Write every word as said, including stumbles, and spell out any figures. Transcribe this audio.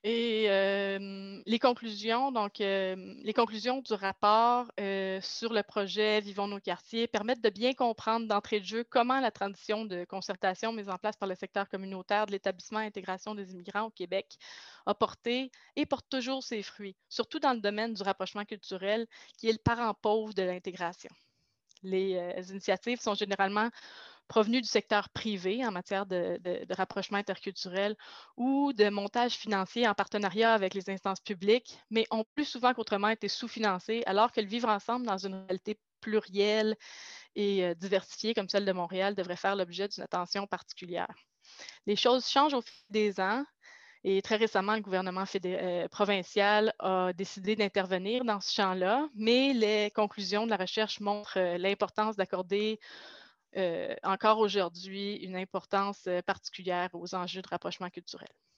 Et euh, les conclusions, donc euh, les conclusions du rapport euh, sur le projet Vivons nos quartiers permettent de bien comprendre d'entrée de jeu comment la transition de concertation mise en place par le secteur communautaire de l'établissement intégration des immigrants au Québec a porté et porte toujours ses fruits, surtout dans le domaine du rapprochement culturel, qui est le parent pauvre de l'intégration. Les euh, initiatives sont généralement provenus du secteur privé en matière de, de, de rapprochement interculturel ou de montage financier en partenariat avec les instances publiques, mais ont plus souvent qu'autrement été sous-financés, alors que le vivre ensemble dans une réalité plurielle et euh, diversifiée comme celle de Montréal devrait faire l'objet d'une attention particulière. Les choses changent au fil des ans. Et très récemment, le gouvernement fédé- euh, provincial a décidé d'intervenir dans ce champ-là, mais les conclusions de la recherche montrent euh, l'importance d'accorder euh, encore aujourd'hui une importance euh, particulière aux enjeux de rapprochement culturel.